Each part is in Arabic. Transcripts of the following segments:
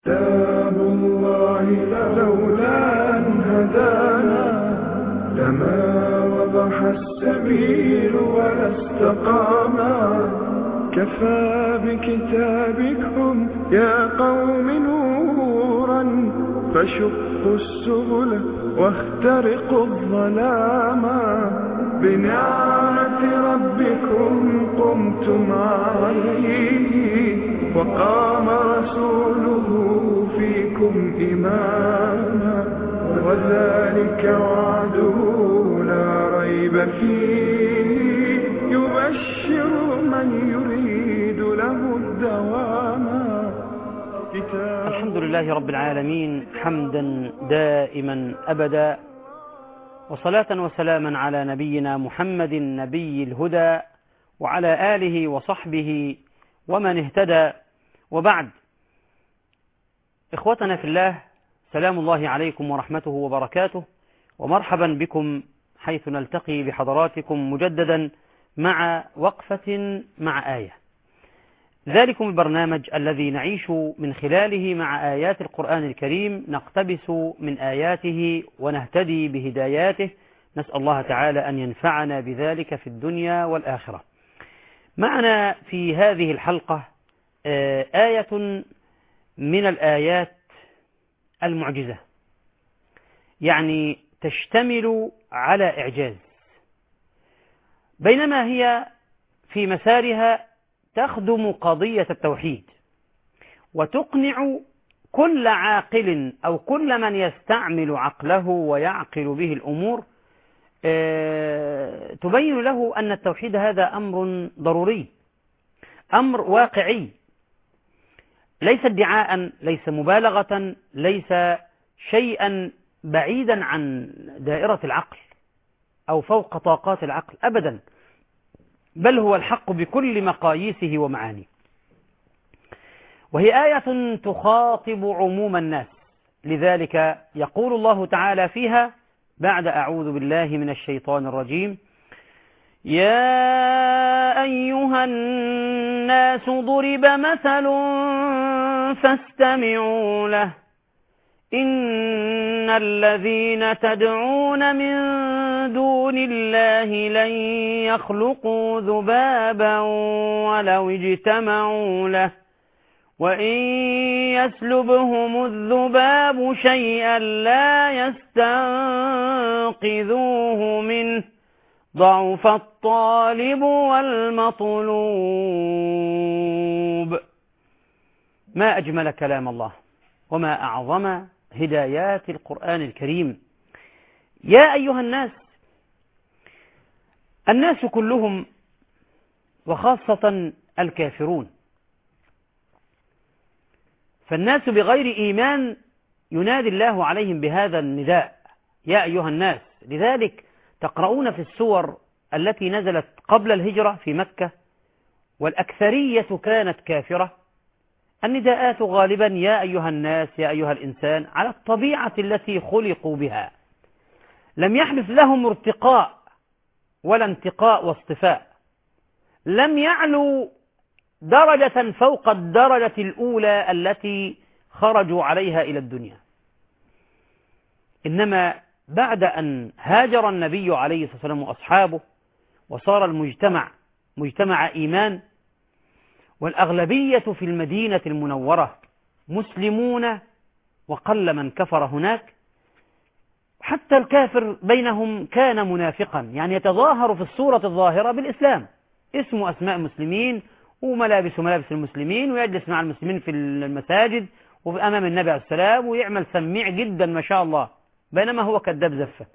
كتاب الله لولا أن هدانا لما وضح السبيل ولا استقاما. كفى بكتابكم يا قوم نورا فشقوا السبل واخترقوا الظلاما. بنعمة ربكم قمتم عليه وقام رسوله فيكم إماما. وذلك وعده لا ريب فيه يبشر من يريد له الدواما. الحمد لله رب العالمين حمدا دائما أبدا، وصلاة وسلاما على نبينا محمد نبي الهدى وعلى آله وصحبه ومن اهتدى، وبعد. إخوتنا في الله، سلام الله عليكم ورحمته وبركاته، ومرحبا بكم حيث نلتقي بحضراتكم مجددا مع وقفة مع آية. ذلكم البرنامج الذي نعيش من خلاله مع آيات القرآن الكريم، نقتبس من آياته ونهتدي بهداياته. نسأل الله تعالى أن ينفعنا بذلك في الدنيا والآخرة. معنا في هذه الحلقة آية من الآيات المعجزة، يعني تشتمل على إعجاز، بينما هي في مسارها تخدم قضية التوحيد وتقنع كل عاقل أو كل من يستعمل عقله ويعقل به الأمور، تبين له أن التوحيد هذا أمر ضروري، أمر واقعي، ليس ادعاء، ليس مبالغة، ليس شيئا بعيدا عن دائرة العقل أو فوق طاقات العقل أبدا، بل هو الحق بكل مقاييسه ومعانيه. وهي آية تخاطب عموم الناس، لذلك يقول الله تعالى فيها بعد أعوذ بالله من الشيطان الرجيم: يا أيها الناس ضرب مثل فاستمعوا له إن الذين تدعون من دون الله لن يخلقوا ذبابا ولو اجتمعوا له وإن يسلبهم الذباب شيئا لا يستنقذوه منه ضعف الطالب والمطلوب. ما أجمل كلام الله وما أعظم هدايات القرآن الكريم. يا أيها الناس، الناس كلهم وخاصة الكافرون، فالناس بغير إيمان ينادي الله عليهم بهذا النداء يا أيها الناس. لذلك تقرؤون في السور التي نزلت قبل الهجرة في مكة والأكثرية كانت كافرة، النداءات غالبا يا أيها الناس، يا أيها الإنسان، على الطبيعة التي خلقوا بها، لم يحدث لهم ارتقاء ولا انتقاء واصطفاء، لم يعلوا درجة فوق الدرجة الأولى التي خرجوا عليها إلى الدنيا. إنما بعد أن هاجر النبي عليه الصلاة والسلام وأصحابه وصار المجتمع مجتمع إيمان، والأغلبية في المدينة المنورة مسلمون وقل من كفر هناك، حتى الكافر بينهم كان منافقا، يعني يتظاهر في الصورة الظاهرة بالإسلام، اسمه أسماء المسلمين وملابس ملابس المسلمين، ويجلس مع المسلمين في المساجد وأمام النبي عليه السلام، ويعمل سميع جدا ما شاء الله، بينما هو كذاب زفة،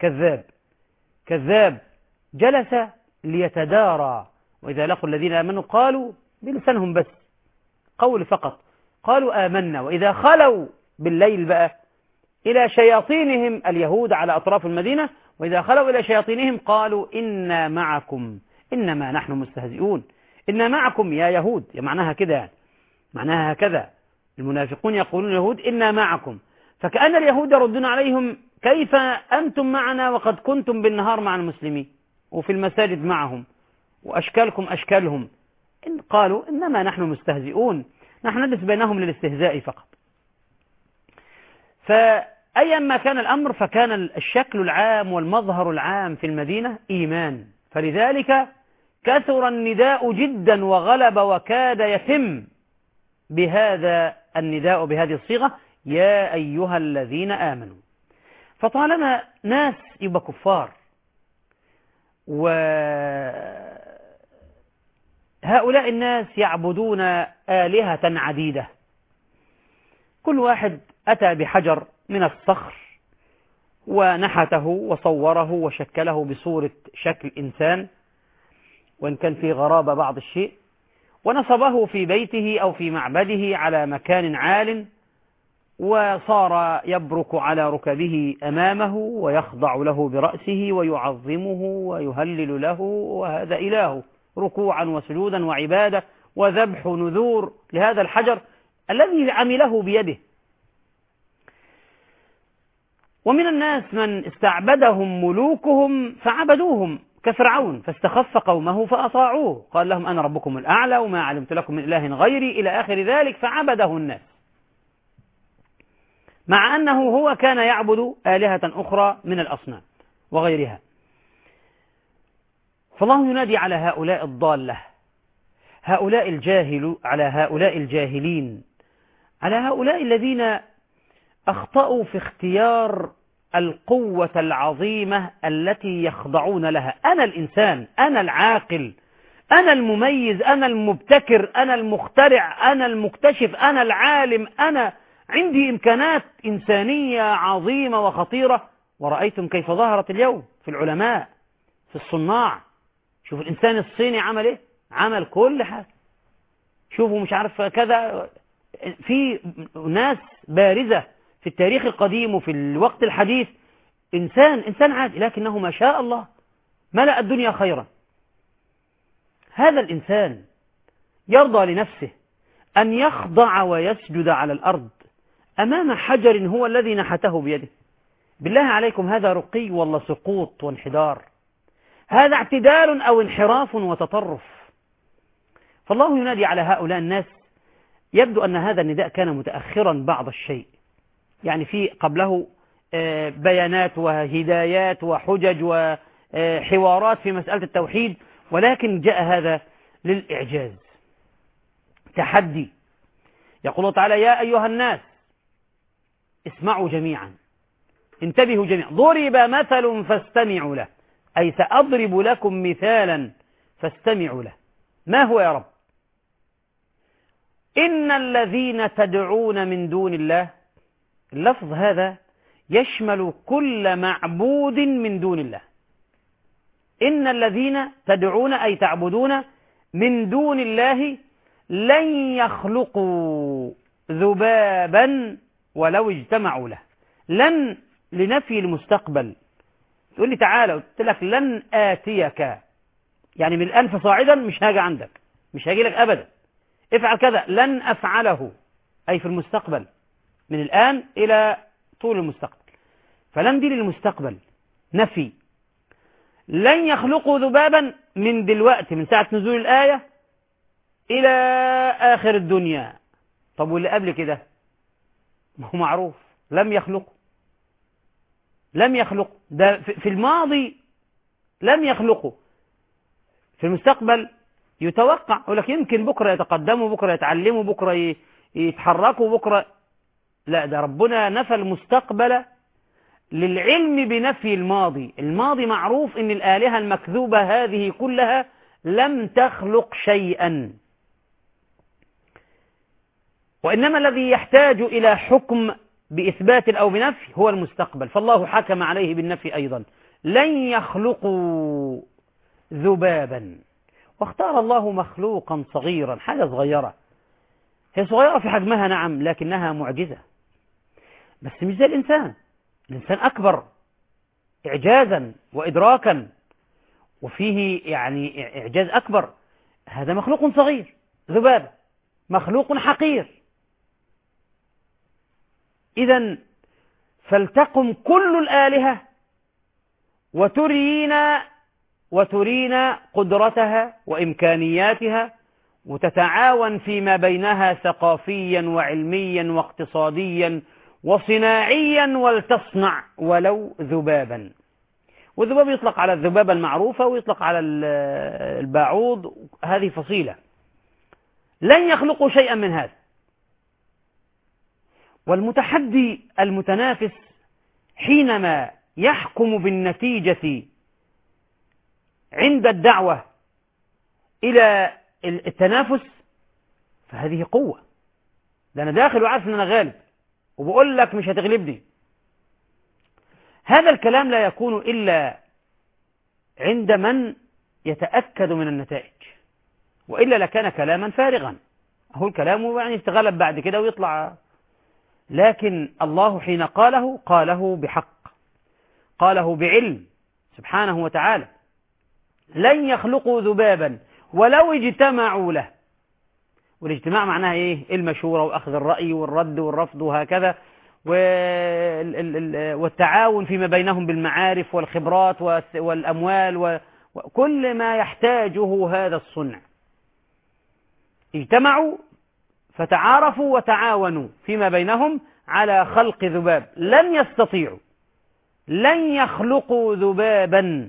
كذاب جلس ليتدارى. وإذا لقوا الذين آمنوا قالوا بلسانهم بس، قول فقط، قالوا آمنا، وإذا خلوا بالليل بقى إلى شياطينهم، اليهود على أطراف المدينة، وإذا خلوا إلى شياطينهم قالوا إنا معكم إنما نحن مستهزئون. إنا معكم يا يهود، معناها كده، يعني معناها هكذا، المنافقون يقولون اليهود إنا معكم، فكأن اليهود يردون عليهم كيف أنتم معنا وقد كنتم بالنهار مع المسلمين وفي المساجد معهم وأشكالكم أشكالهم. إن قالوا إنما نحن مستهزئون، نحن ندرس بينهم للاستهزاء فقط، فأيا ما كان الأمر فكان الشكل العام والمظهر العام في المدينة إيمان، فلذلك كثر النداء جدا وغلب وكاد يتم بهذا النداء بهذه الصيغة: يا أيها الذين آمنوا. فطالما ناس يبقى كفار وهؤلاء الناس يعبدون آلهة عديدة، كل واحد أتى بحجر من الصخر ونحته وصوره وشكله بصورة شكل إنسان وإن كان في غرابة بعض الشيء، ونصبه في بيته أو في معبده على مكان عال، وصار يبرك على ركبه أمامه ويخضع له برأسه ويعظمه ويهلل له، وهذا إله، ركوعا وسجودا وعبادة وذبح نذور لهذا الحجر الذي عمله بيده. ومن الناس من استعبدهم ملوكهم فعبدوهم كفرعون، فاستخف قومه فأطاعوه، قال لهم أنا ربكم الأعلى وما علمت لكم من إله غيري إلى آخر ذلك، فعبده الناس، مع أنه هو كان يعبد آلهة أخرى من الأصنام وغيرها. فالله ينادي على هؤلاء الضالة، هؤلاء الجاهل، على هؤلاء الجاهلين، على هؤلاء الذين أخطأوا في اختيار القوة العظيمة التي يخضعون لها. أنا الإنسان، أنا العاقل، أنا المميز، أنا المبتكر، أنا المخترع، أنا المكتشف، أنا العالم، أنا عندي إمكانات إنسانية عظيمة وخطيرة. ورأيتم كيف ظهرت اليوم في العلماء، في الصناع. شوف الإنسان الصيني عمل إيه؟ عمل كل حاجة. شوفوا مش عارف كذا، في ناس بارزة في التاريخ القديم وفي الوقت الحديث، إنسان عادي لكنه ما شاء الله ملأ الدنيا خيرا. هذا الإنسان يرضى لنفسه أن يخضع ويسجد على الأرض أمام حجر هو الذي نحته بيده. بالله عليكم، هذا رقي ولا سقوط وانحدار؟ هذا اعتدال أو انحراف وتطرف؟ فالله ينادي على هؤلاء الناس. يبدو أن هذا النداء كان متأخرا بعض الشيء، يعني في قبله بيانات وهدايات وحجج وحوارات في مسألة التوحيد، ولكن جاء هذا للإعجاز، تحدي. يقول الله تعالى: يا أيها الناس اسمعوا جميعا، انتبهوا جميعا، ضرب مثل فاستمعوا له، أي سأضرب لكم مثالا فاستمعوا له. ما هو يا رب؟ إن الذين تدعون من دون الله، اللفظ هذا يشمل كل معبود من دون الله. إن الذين تدعون أي تعبدون من دون الله لن يخلقوا ذبابا ولو اجتمعوا له. لن لنفي المستقبل. تقول لي تعالى، قلت لك لن آتيك، يعني من الآن فصاعدا مش هاجي عندك، مش هاجي لك أبدا، افعل كذا. لن أفعله أي في المستقبل، من الآن إلى طول المستقبل. فلن دي للمستقبل، نفي. لن يخلقوا ذبابا من دلوقتي، من ساعة نزول الآية إلى آخر الدنيا. طب واللي قبل كده؟ ما هو معروف، لم يخلقوا. لم يخلقوا ده في الماضي، لم يخلقوا. في المستقبل يتوقع، يقول لك يمكن بكرة يتقدموا، بكرة يتعلموا، بكرة يتحركوا، بكرة. لا، ده ربنا نفى المستقبل للعلم بنفي الماضي. الماضي معروف ان الآلهة المكذوبة هذه كلها لم تخلق شيئا، وإنما الذي يحتاج إلى حكم بإثبات أو بنفي هو المستقبل، فالله حكم عليه بالنفي أيضا. لن يخلقوا ذبابا، واختار الله مخلوقا صغيرا، حاجة صغيرة، هي صغيرة في حجمها نعم، لكنها معجزة. بس مش زي الإنسان، الإنسان أكبر إعجازا وإدراكا، وفيه يعني إعجاز أكبر. هذا مخلوق صغير، ذبابة، مخلوق حقير. إذن فلتقم كل الآلهة وترينا قدرتها وإمكانياتها، وتتعاون فيما بينها ثقافيا وعلميا واقتصاديا وصناعيا ولتصنع ولو ذبابا. والذباب يطلق على الذبابة المعروفة ويطلق على الباعوض، هذه فصيلة. لن يخلقوا شيئا من هذا. والمتحدي المتنافس حينما يحكم بالنتيجة عند الدعوة إلى التنافس فهذه قوة. ده أنا داخل وعارف أن أنا غالب وبقول لك مش هتغلبني. هذا الكلام لا يكون إلا عند من يتأكد من النتائج، وإلا لكان كلاما فارغا. هو الكلام يعني يتغلب بعد كده ويطلع. لكن الله حين قاله بحق، قاله بعلم سبحانه وتعالى. لن يخلقوا ذبابا ولو اجتمعوا له. والاجتماع معناها ايه؟ المشورة واخذ الرأي والرد والرفض وهكذا، والتعاون فيما بينهم بالمعارف والخبرات والأموال وكل ما يحتاجه هذا الصنع. اجتمعوا فتعارفوا وتعاونوا فيما بينهم على خلق ذباب. لن يستطيعوا، لن يخلقوا ذبابا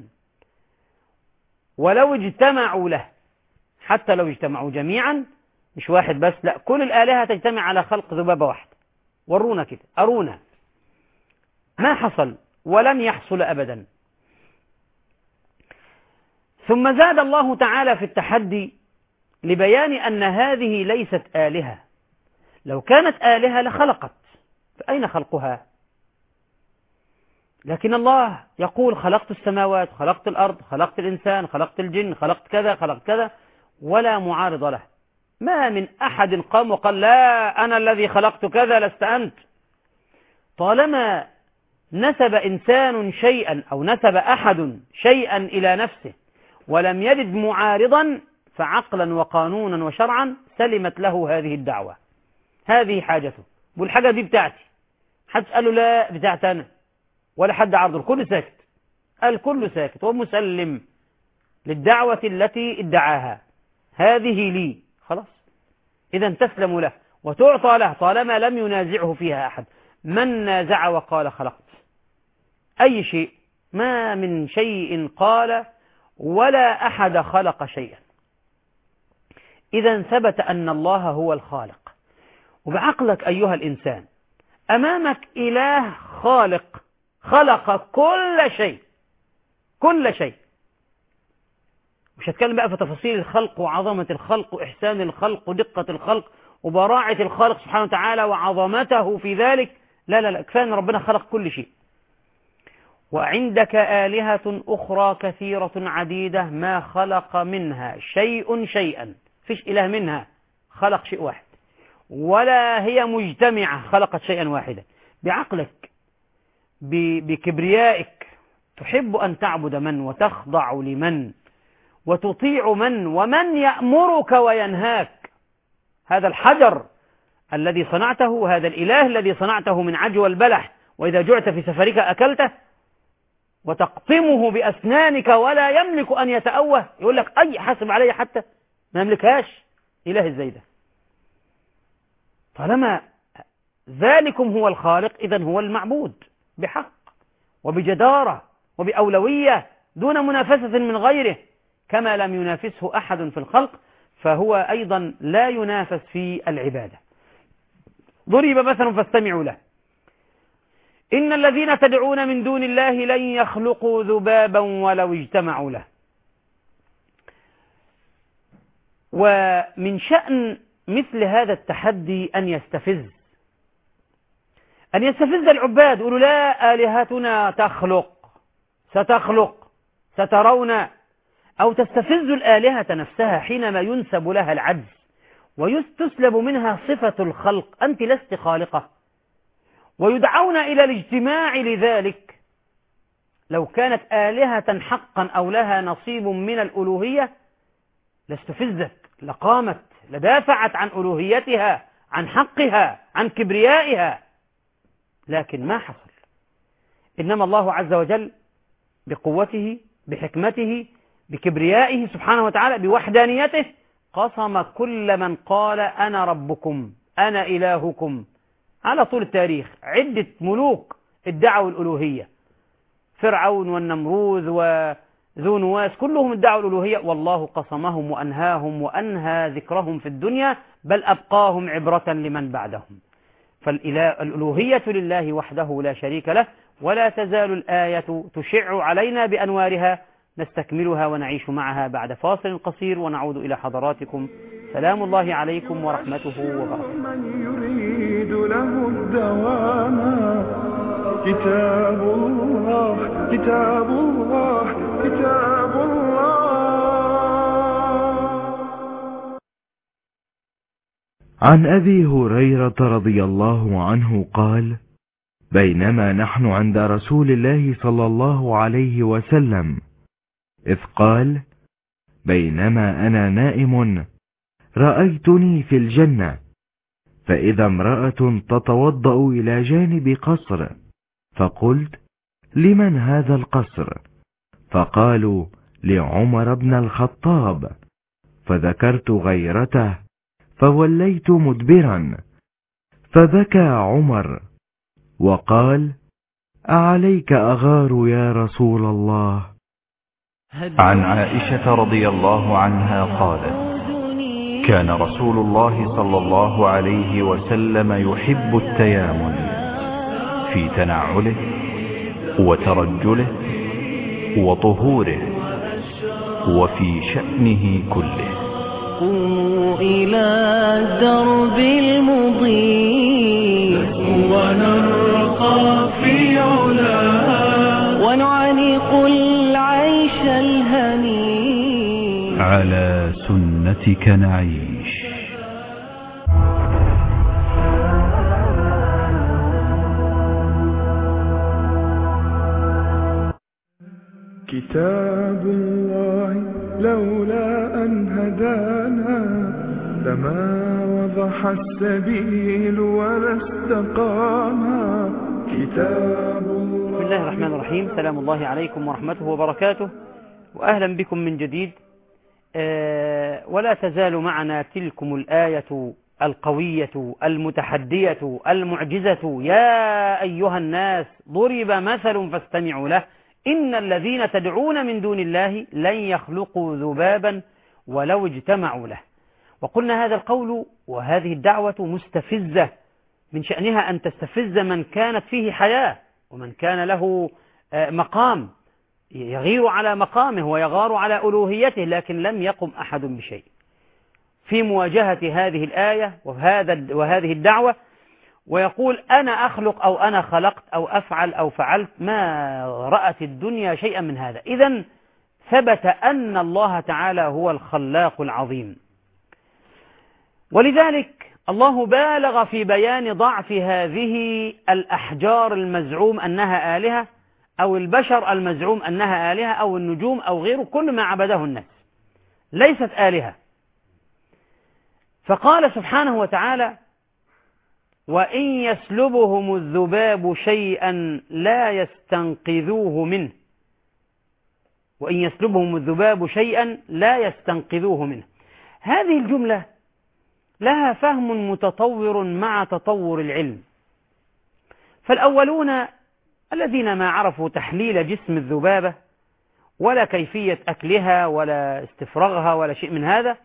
ولو اجتمعوا له. حتى لو اجتمعوا جميعا، مش واحد بس، لا، كل الآلهة تجتمع على خلق ذبابة واحدة. ورونا كده، أرونا. ما حصل ولن يحصل أبدا. ثم زاد الله تعالى في التحدي لبيان أن هذه ليست آلهة. لو كانت آلهة لخلقت، فأين خلقها؟ لكن الله يقول خلقت السماوات، خلقت الأرض، خلقت الإنسان، خلقت الجن، خلقت كذا، خلقت كذا، ولا معارض له. ما من أحد قام وقال لا أنا الذي خلقت كذا لست أنت. طالما نسب إنسان شيئا أو نسب أحد شيئا إلى نفسه ولم يجد معارضا، فعقلا وقانونا وشرعا سلمت له هذه الدعوة. هذه حاجته، والحاجة دي بتاعتي. حد قال له لا بتاعت أنا، ولا حد عرضه، الكل ساكت. الكل ساكت ومسلم للدعوة التي ادعاها. هذه لي، خلاص. إذا تسلم له وتعطى له طالما لم ينازعه فيها أحد. من نازع وقال خلقت أي شيء؟ ما من شيء قال ولا أحد خلق شيئا. إذا ثبت أن الله هو الخالق. وبعقلك أيها الإنسان أمامك إله خالق خلق كل شيء، كل شيء. مش هتكلم بقى في تفاصيل الخلق وعظمة الخلق وإحسان الخلق ودقة الخلق وبراعة الخالق سبحانه وتعالى وعظمته في ذلك. لا لا لا، كفاية أن ربنا خلق كل شيء. وعندك آلهة أخرى كثيرة عديدة ما خلق منها شيء شيئا. فيش إله منها خلق شيء واحد، ولا هي مجتمعة خلقت شيئا واحدا. بعقلك بكبريائك تحب أن تعبد من وتخضع لمن وتطيع من، ومن يأمرك وينهاك. هذا الحجر الذي صنعته، هذا الإله الذي صنعته من عجوى البلح، وإذا جعت في سفرك أكلته، وتقطمه بأسنانك ولا يملك أن يتأوه. يقول لك أي حاسب علي حتى ما يملكهاش. إله ازاي ده؟ طالما ذلكم هو الخالق، إذن هو المعبود بحق وبجدارة وبأولوية دون منافسة من غيره. كما لم ينافسه أحد في الخلق، فهو أيضا لا ينافس في العبادة. ضرب مثل فاستمعوا له. إن الذين تدعون من دون الله لن يخلقوا ذبابا ولو اجتمعوا له. ومن شأن مثل هذا التحدي أن يستفز العباد. يقولوا لا آلهتنا تخلق، ستخلق، سترون. أو تستفز الآلهة نفسها حينما ينسب لها العجز ويستسلب منها صفة الخلق. أنت لست خالقة، ويدعون إلى الاجتماع لذلك. لو كانت آلهة حقا أو لها نصيب من الألوهية لاستفزت، لقامت، لدافعت عن ألوهيتها، عن حقها، عن كبريائها. لكن ما حصل. إنما الله عز وجل بقوته، بحكمته، بكبريائه سبحانه وتعالى، بوحدانيته، قصم كل من قال أنا ربكم، أنا إلهكم، على طول التاريخ عدة ملوك ادعوا الألوهية، فرعون والنمروذ وذو نواس كلهم ادعوا الألوهية، والله قصمهم وأنهاهم وأنهى ذكرهم في الدنيا، بل أبقاهم عبرة لمن بعدهم. فالألوهية لله وحده لا شريك له، ولا تزال الآية تشع علينا بأنوارها. نستكملها ونعيش معها بعد فاصل قصير ونعود إلى حضراتكم. سلام الله عليكم ورحمته وبركاته. من يريد له الدوام كتاب الله كتاب الله كتاب الله. عن أبي هريرة رضي الله عنه قال: بينما نحن عند رسول الله صلى الله عليه وسلم إذ قال: بينما أنا نائم رأيتني في الجنة، فإذا امرأة تتوضأ إلى جانب قصر، فقلت: لمن هذا القصر؟ فقالوا: لعمر بن الخطاب. فذكرت غيرته فوليت مدبرا، فبكى عمر وقال: أعليك أغار يا رسول الله. عن عائشة رضي الله عنها قالت: كان رسول الله صلى الله عليه وسلم يحب التيامن في تنعله وترجله وطهوره وفي شأنه كله. قوموا إلى درب المضي ونرقى في علا ونعانق العيش الهني، على سنتك نعيش. كتاب الله لولا أن هدانا لما وضح السبيل ولا استقاما. كتاب الله. بسم الله الرحمن الرحيم. سلام الله عليكم ورحمته وبركاته، وأهلا بكم من جديد. ولا تزال معنا تلكم الآية القوية المتحدية المعجزة: يا أيها الناس ضرب مثل فاستمعوا له إن الذين تدعون من دون الله لن يخلقوا ذبابا ولو اجتمعوا له. وقلنا هذا القول وهذه الدعوة مستفزة، من شأنها أن تستفز من كانت فيه حياة ومن كان له مقام، يغير على مقامه ويغار على ألوهيته، لكن لم يقم أحد بشيء في مواجهة هذه الآية وهذه الدعوة، ويقول أنا أخلق أو أنا خلقت أو أفعل أو فعلت. ما رأت الدنيا شيئا من هذا. إذن ثبت أن الله تعالى هو الخلاق العظيم، ولذلك الله بالغ في بيان ضعف هذه الأحجار المزعوم أنها آلهة، أو البشر المزعوم أنها آلهة، أو النجوم أو غيره، كل ما عبده الناس ليست آلهة. فقال سبحانه وتعالى: وإن يسلبهم الذباب شيئا لا يستنقذوه منه. وإن يسلبهم الذباب شيئا لا يستنقذوه منه. هذه الجملة لها فهم متطور مع تطور العلم. فالأولون الذين ما عرفوا تحليل جسم الذبابة ولا كيفية أكلها ولا استفراغها ولا شيء من هذا،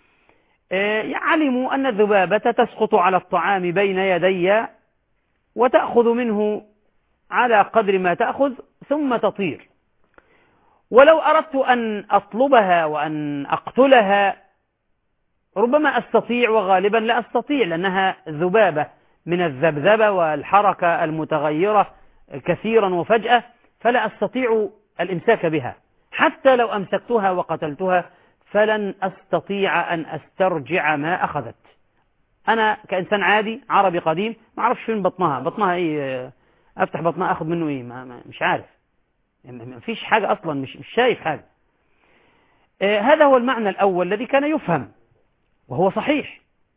علموا أن الذبابة تسقط على الطعام بين يدي وتأخذ منه على قدر ما تأخذ ثم تطير. ولو أردت أن أطلبها وأن أقتلها ربما أستطيع، وغالبا لا أستطيع، لأنها ذبابة من الذبذبة والحركة المتغيرة كثيرا وفجأة، فلا أستطيع الإمساك بها. حتى لو أمسكتها وقتلتها فلن أستطيع أن أسترجع ما أخذت. أنا كإنسان عادي عربي قديم ما أعرفش فين بطنها إيه، أفتح بطنها أخذ منه إيه، مش عارف، ما فيش حاجة أصلا، مش شايف حاجة. هذا هو المعنى الأول الذي كان يفهم وهو صحيح.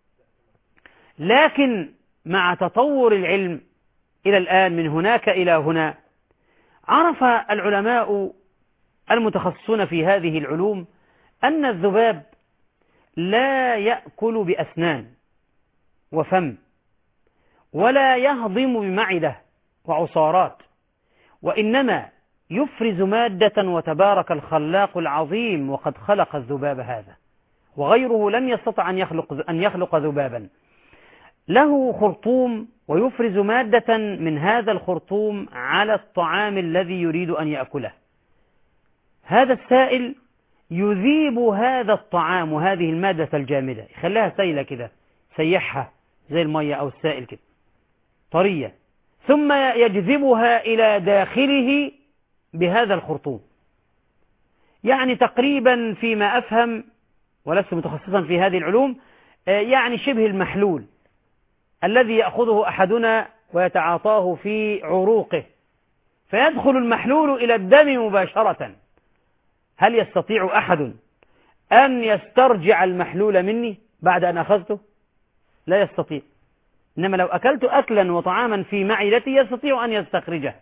لكن مع تطور العلم إلى الآن من هناك إلى هنا، عرف العلماء المتخصصون في هذه العلوم أن الذباب لا يأكل بأسنان وفم، ولا يهضم بمعدة وعصارات، وإنما يفرز مادة، وتبارك الخلاق العظيم وقد خلق الذباب هذا، وغيره لم يستطع أن يخلق ذبابا. له خرطوم ويفرز مادة من هذا الخرطوم على الطعام الذي يريد أن يأكله. هذا السائل يذيب هذا الطعام وهذه المادة الجامدة، يخليها سيلة كده، سيحها زي المية أو السائل كده طرية، ثم يجذبها إلى داخله بهذا الخرطوم. يعني تقريبا فيما أفهم، ولست متخصصا في هذه العلوم، يعني شبه المحلول الذي يأخذه أحدنا ويتعاطاه في عروقه، فيدخل المحلول إلى الدم مباشرة. هل يستطيع أحد أن يسترجع المحلول مني بعد أن أخذته؟ لا يستطيع. إنما لو أكلت أكلا وطعاما في معدتي يستطيع أن يستخرجه،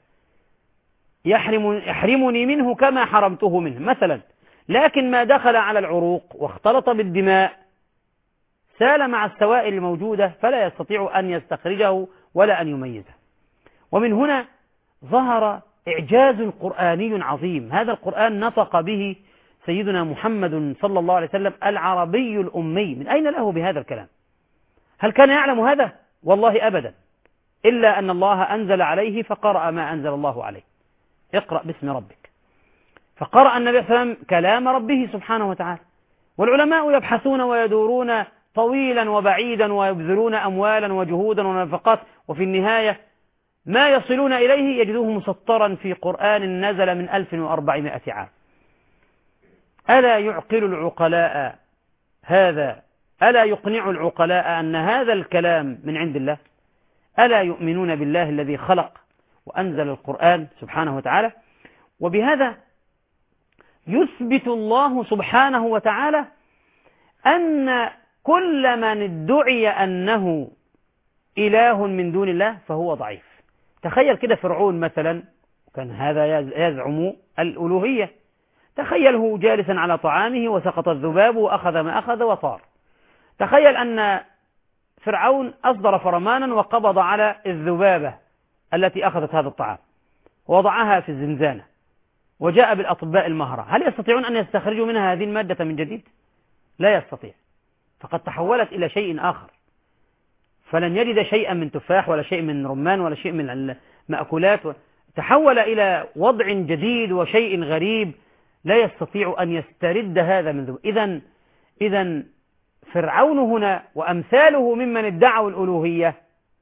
يحرمني منه كما حرمته منه مثلا. لكن ما دخل على العروق واختلط بالدماء سال مع السوائل الموجودة، فلا يستطيع أن يستخرجه ولا أن يميزه. ومن هنا ظهر إعجاز قرآني عظيم. هذا القرآن نطق به سيدنا محمد صلى الله عليه وسلم العربي الأمي، من أين له بهذا الكلام؟ هل كان يعلم هذا؟ والله أبدا، إلا أن الله أنزل عليه فقرأ ما أنزل الله عليه. اقرأ باسم ربك. فقرأ النبي صلى الله عليه وسلم كلام ربه سبحانه وتعالى. والعلماء يبحثون ويدورون طويلا وبعيدا ويبذلون أموالا وجهودا ونفقات، وفي النهاية ما يصلون إليه يجدوه مسطرا في قرآن نزل من 1400 عام. ألا يعقل العقلاء هذا؟ ألا يقنع العقلاء أن هذا الكلام من عند الله؟ ألا يؤمنون بالله الذي خلق وأنزل القرآن سبحانه وتعالى؟ وبهذا يثبت الله سبحانه وتعالى أن كل من ادعي أنه إله من دون الله فهو ضعيف. تخيل كده فرعون مثلا، كان هذا يزعم الألوهية، تخيله جالسا على طعامه وسقط الذباب وأخذ ما أخذ وطار. تخيل أن فرعون أصدر فرمانا وقبض على الذبابة التي أخذت هذا الطعام ووضعها في الزنزانة وجاء بالأطباء المهرة. هل يستطيعون أن يستخرجوا منها هذه المادة من جديد؟ لا يستطيع، فقد تحولت إلى شيء آخر. فلن يجد شيئا من تفاح ولا شيء من رمان ولا شيء من المأكولات، تحول إلى وضع جديد وشيء غريب لا يستطيع أن يسترد هذا من ذباب. إذن فرعون هنا وأمثاله ممن ادعوا الألوهية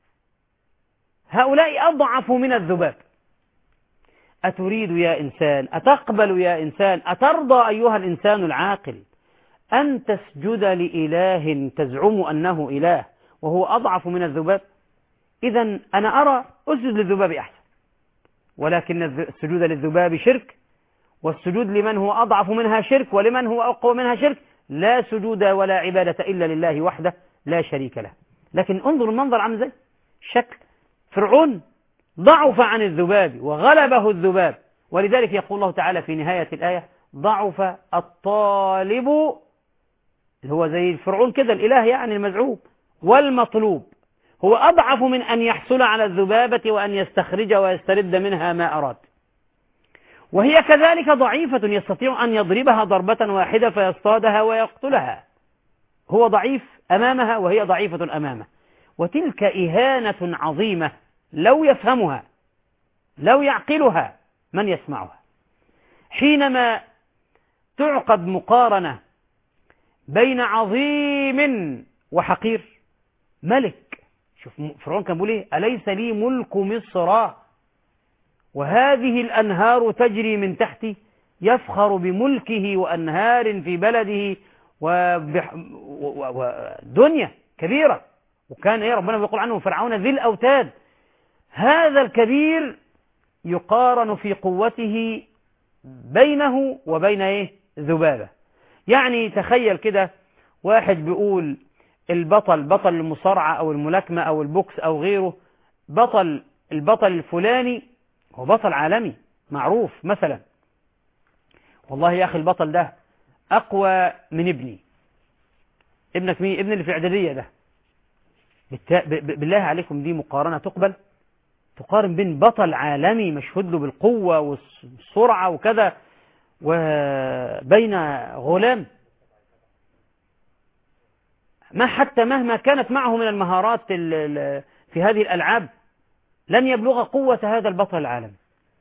هؤلاء أضعف من الذباب. أتريد يا إنسان، أتقبل يا إنسان، أترضى أيها الإنسان العاقل أن تسجد لإله تزعم أنه إله وهو أضعف من الذباب؟ إذن أنا أرى أسجد للذباب أحسن، ولكن السجود للذباب شرك، والسجود لمن هو أضعف منها شرك، ولمن هو أقوى منها شرك. لا سجود ولا عبادة إلا لله وحده لا شريك له. لكن انظر المنظر عامل ازاي، شكل فرعون ضعف عن الذباب وغلبه الذباب، ولذلك يقول الله تعالى في نهاية الآية ضعف الطالب، هو زي فرعون كده الإله يعني المزعوم، والمطلوب، هو أضعف من أن يحصل على الذبابة وأن يستخرج ويسترد منها ما أراد. وهي كذلك ضعيفة، يستطيع أن يضربها ضربة واحدة فيصطادها ويقتلها. هو ضعيف أمامها وهي ضعيفة أمامه. وتلك إهانة عظيمة لو يفهمها، لو يعقلها من يسمعها. حينما تعقد مقارنة بين عظيم وحقير، ملك، شوف فرعون كان بيقول ايه، أليس لي ملك مصر وهذه الأنهار تجري من تحتي، يفخر بملكه وأنهار في بلده ودنيا كبيرة. وكان ايه ربنا بيقول عنه فرعون ذي الأوتاد. هذا الكبير يقارن في قوته بينه وبين ايه ذبابة. يعني تخيل كده واحد بيقول بطل المصارعة أو الملاكمة أو البوكس أو غيره، البطل الفلاني هو بطل عالمي معروف مثلا، والله يا أخي البطل ده أقوى من ابني. ابنك مين؟ ابن اللي في الإعدادية ده بالله عليكم دي مقارنة تقبل؟ تقارن بين بطل عالمي مشهود له بالقوة والسرعة وكذا وبين غلام ما حتى مهما كانت معه من المهارات في هذه الألعاب لن يبلغ قوة هذا البطل العالمي.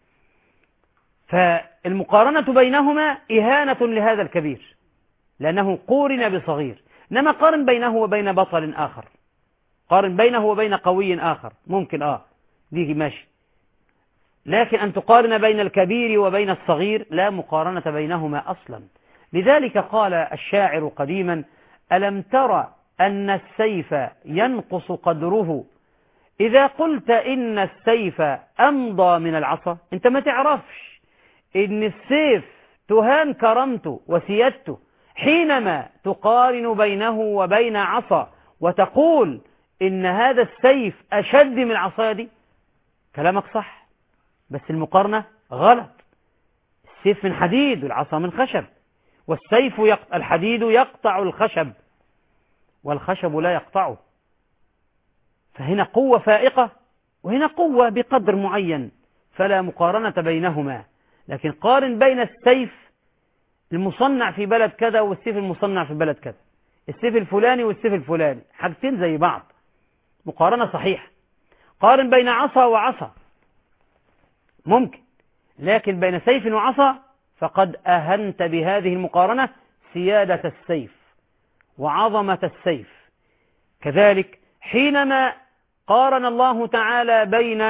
فالمقارنة بينهما إهانة لهذا الكبير لأنه قورن بصغير. إنما قارن بينه وبين بطل آخر، قارن بينه وبين قوي آخر ممكن دي ماشي، لكن أن تقارن بين الكبير وبين الصغير لا مقارنة بينهما أصلا. لذلك قال الشاعر قديما: ألم ترى أن السيف ينقص قدره إذا قلت إن السيف أمضى من العصا؟ أنت ما تعرفش إن السيف تهان كرمته وسيادته حينما تقارن بينه وبين عصا وتقول إن هذا السيف أشد من العصا دي. كلامك صح بس المقارنة غلط. السيف من حديد والعصا من خشب، والسيف الحديد يقطع الخشب والخشب لا يقطعه. فهنا قوة فائقة وهنا قوة بقدر معين، فلا مقارنة بينهما. لكن قارن بين السيف المصنع في بلد كذا والسيف المصنع في بلد كذا، السيف الفلاني والسيف الفلاني، حاجتين زي بعض، مقارنة صحيحة. قارن بين عصا وعصا ممكن، لكن بين سيف وعصا فقد أهنت بهذه المقارنة سيادة السيف وعظمة السيف. كذلك حينما قارن الله تعالى بين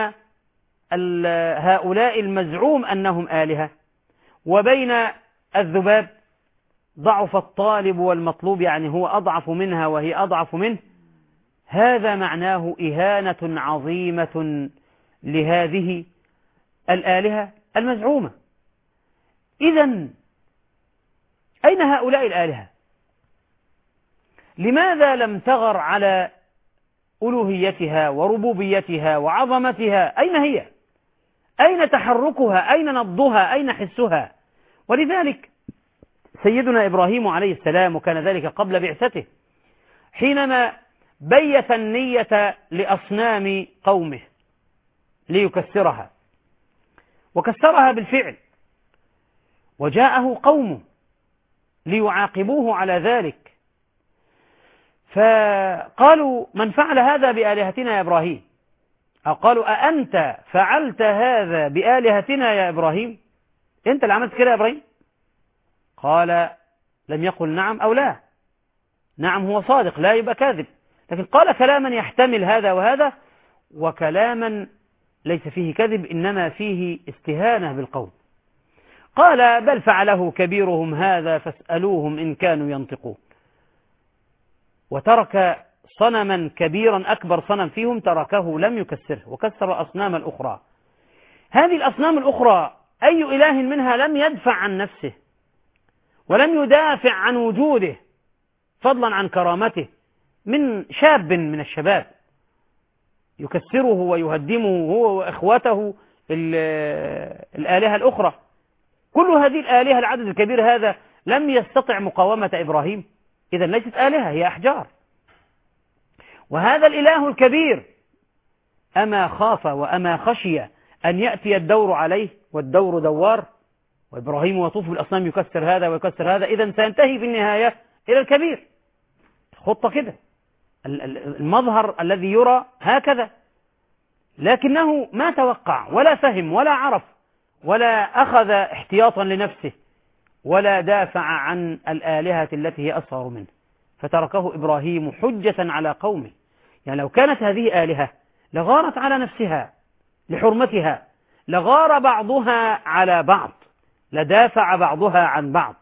هؤلاء المزعوم أنهم آلهة وبين الذباب، ضعف الطالب والمطلوب، يعني هو أضعف منها وهي أضعف منه، هذا معناه إهانة عظيمة لهذه الآلهة المزعومة. إذن أين هؤلاء الآلهة؟ لماذا لم تغر على ألوهيتها وربوبيتها وعظمتها؟ أين هي؟ أين تحركها؟ أين نبضها؟ أين حسها؟ ولذلك سيدنا إبراهيم عليه السلام، وكان ذلك قبل بعثته، حينما بيت النية لأصنام قومه ليكسرها، وكسرها بالفعل، وجاءه قومه ليعاقبوه على ذلك، فقالوا: من فعل هذا بآلهتنا يا إبراهيم؟ أو قالوا: أأنت فعلت هذا بآلهتنا يا إبراهيم؟ أنت اللي عملت كده يا إبراهيم؟ قال: لم يقل نعم أو لا. نعم هو صادق لا يبقى كاذب، لكن قال كلاما يحتمل هذا وهذا، وكلاما ليس فيه كذب إنما فيه استهانة بالقوم. قال: بل فعله كبيرهم هذا فاسألوهم إن كانوا ينطقون. وترك صنما كبيرا أكبر صنم فيهم تركه لم يكسره، وكسر أصنام الأخرى. هذه الأصنام الأخرى أي إله منها لم يدفع عن نفسه ولم يدافع عن وجوده فضلا عن كرامته من شاب من الشباب يكسره ويهدمه هو وإخوته الآلهة الأخرى. كل هذه الآلهة العدد الكبير هذا لم يستطع مقاومة إبراهيم. إذا ليست آلهة، هي أحجار. وهذا الإله الكبير أما خاف وأما خشي أن يأتي الدور عليه، والدور دوار، وإبراهيم يطوف بالأصنام يكسر هذا ويكسر هذا، إذا سينتهي في النهاية إلى الكبير. خطة كده، المظهر الذي يرى هكذا، لكنه ما توقع ولا فهم ولا عرف ولا أخذ احتياطا لنفسه ولا دافع عن الآلهة التي هي أصغر منه، فتركه إبراهيم حجة على قومه. يعني لو كانت هذه آلهة لغارت على نفسها لحرمتها، لغار بعضها على بعض، لدافع بعضها عن بعض.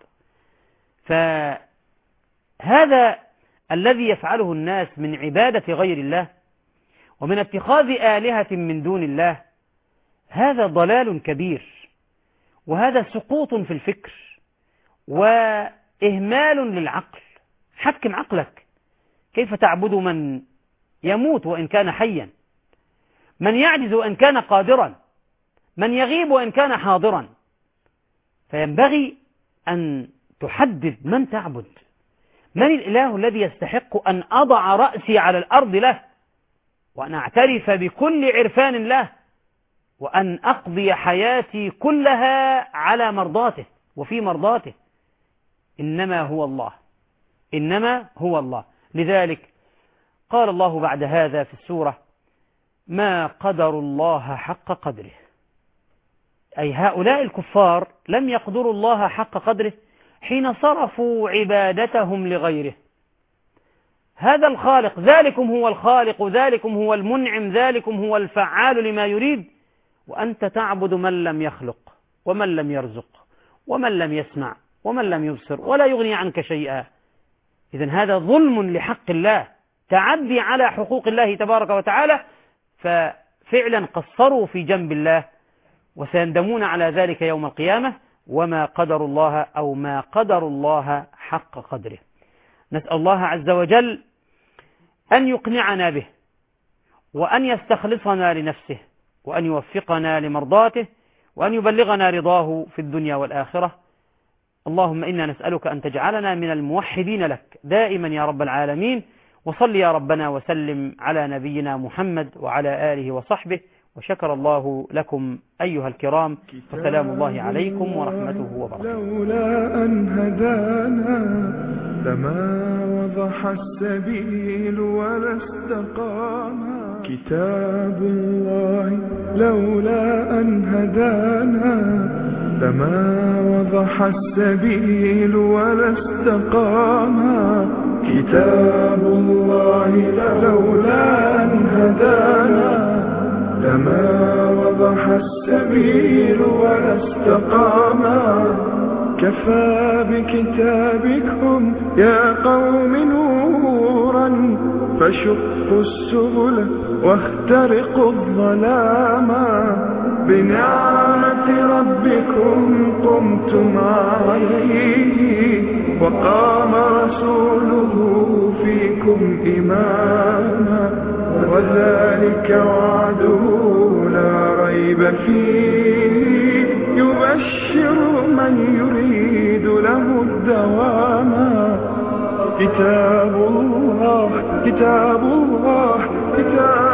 فهذا الذي يفعله الناس من عبادة غير الله ومن اتخاذ آلهة من دون الله، هذا ضلال كبير، وهذا سقوط في الفكر وإهمال للعقل. حكم عقلك، كيف تعبد من يموت وإن كان حيا، من يعجز وإن كان قادرا، من يغيب وإن كان حاضرا. فينبغي أن تحدد من تعبد، من الإله الذي يستحق أن أضع رأسي على الأرض له وأن أعترف بكل عرفان له، وأن أقضي حياتي كلها على مرضاته وفي مرضاته. إنما هو الله، إنما هو الله. لذلك قال الله بعد هذا في السورة: ما قدر الله حق قدره. أي هؤلاء الكفار لم يقدروا الله حق قدره حين صرفوا عبادتهم لغيره. هذا الخالق، ذلكم هو الخالق، ذلكم هو المنعم، ذلكم هو الفعال لما يريد، وأنت تعبد من لم يخلق ومن لم يرزق ومن لم يسمع ومن لم يبصر ولا يغني عنك شيئا. إذن هذا ظلم لحق الله، تعدي على حقوق الله تبارك وتعالى، ففعلا قصروا في جنب الله وسيندمون على ذلك يوم القيامة. وما قدر الله أو ما قدر الله حق قدره. نسأل الله عز وجل أن يقنعنا به، وأن يستخلصنا لنفسه، وأن يوفقنا لمرضاته، وأن يبلغنا رضاه في الدنيا والآخرة. اللهم إنا نسألك أن تجعلنا من الموحدين لك دائما يا رب العالمين. وصل يا ربنا وسلم على نبينا محمد وعلى آله وصحبه. وشكر الله لكم أيها الكرام، وسلام الله عليكم ورحمته وبركاته. لولا أن هدانا لما وضح السبيل ولا استقاما. كتاب الله لولا أن هدانا لما وضح السبيل ولا استقاما. كتاب الله لولا أن هدانا لما وضح السبيل ولا استقاما. كفى بكتابكم يا قوم نورا، فشقوا السبل واخترقوا الظلاما. بنعمة ربكم قمتم عليه، وقام رسوله فيكم إماما. وذلك وعده لا ريب فيه، يبشر من يريد له الدوام. كتاب الله كتاب الله كتاب